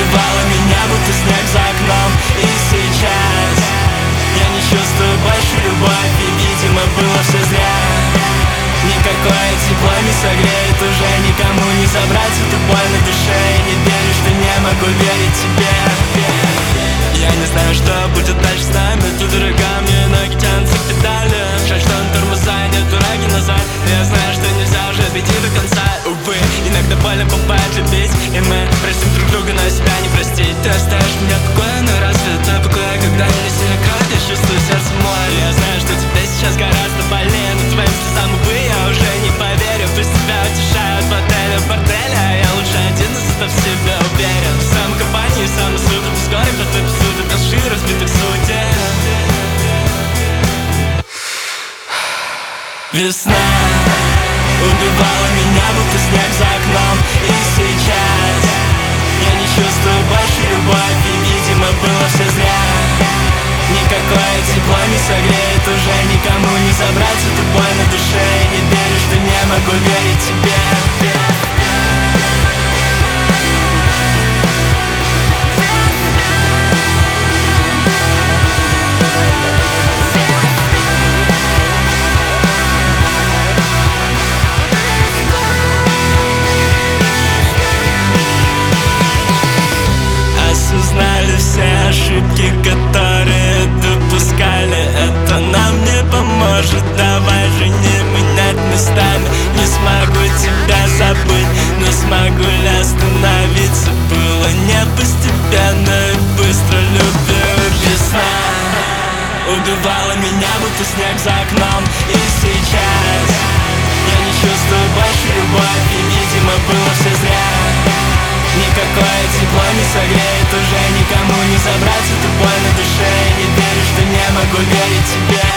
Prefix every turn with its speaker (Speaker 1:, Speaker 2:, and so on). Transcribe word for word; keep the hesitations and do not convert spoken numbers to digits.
Speaker 1: убивала меня, будто снег за окном. И сейчас я не чувствую больше любовь, и, видимо, было все зря. Никакое тепло не согреет, уже никому не забрать эту боль на душе. И не верю, что не могу верить тебе. Я не знаю, что будет дальше с нами. Ты дорога, мне ноги тянутся к педали. Жаль, что на тормоза, нет дороги назад. Я знаю, что нельзя уже дойти до конца. Увы, иногда больно бывает любить, и мы простим друг друга, но себя не простить. Ты оставишь меня в покое, но разве это покой? Когда меня сильно кровь, я чувствую сердце море. Я знаю, что тебе сейчас гораздо больнее, но твоим слезам, увы, я уже не поверю. Пусть тебя утешают в отеле, в борделе, а я лучше один, но зато в себе уверен. В самой компании, в самой суде, без горя, под эпизоды, без шин, разбитых судеб. Весна убивала меня, будто снег за окном. И сейчас я не чувствую больше любовь, и, видимо, было все зря. Никакое тепло не согреет, уже никому не забрать эту боль на душе. И не верю, что не могу верить тебе. Осознали все ошибки, которые допускали. Это нам не поможет, давай же не менять местами. Не смогу тебя забыть, но смогу ли остановиться? Было не постепенно и быстро любил. Весна убивала меня, будто снег за окном. И сейчас я не чувствую больше любовь, и, видимо, было все зря. Никакое тепло не согреет, уже никому не забрать эту боль на душе. И не верю, что не могу верить тебе.